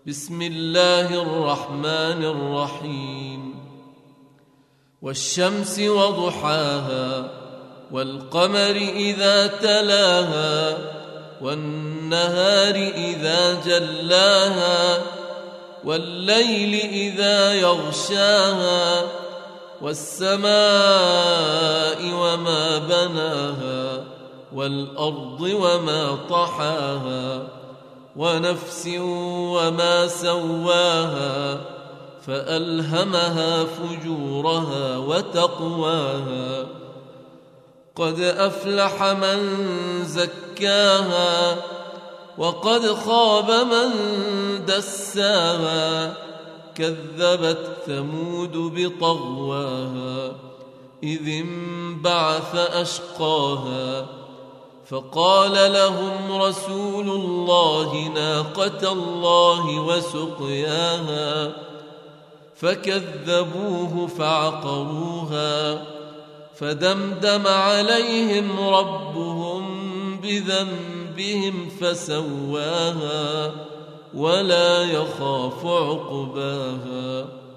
بسم الله الرحمن الرحيم والشمس وضحاها والقمر إذا تلاها والنهار إذا جلاها والليل إذا يغشاها والسماء وما بناها والأرض وما طحاها ونفس وما سواها فألهمها فجورها وتقواها قد أفلح من زكاها وقد خاب من دساها كذبت ثمود بطغواها إذ انبعث أشقاها فقال لهم رسول الله ناقة الله وسقياها فكذبوه فعقروها فدمدم عليهم ربهم بذنبهم فسواها ولا يخاف عقباها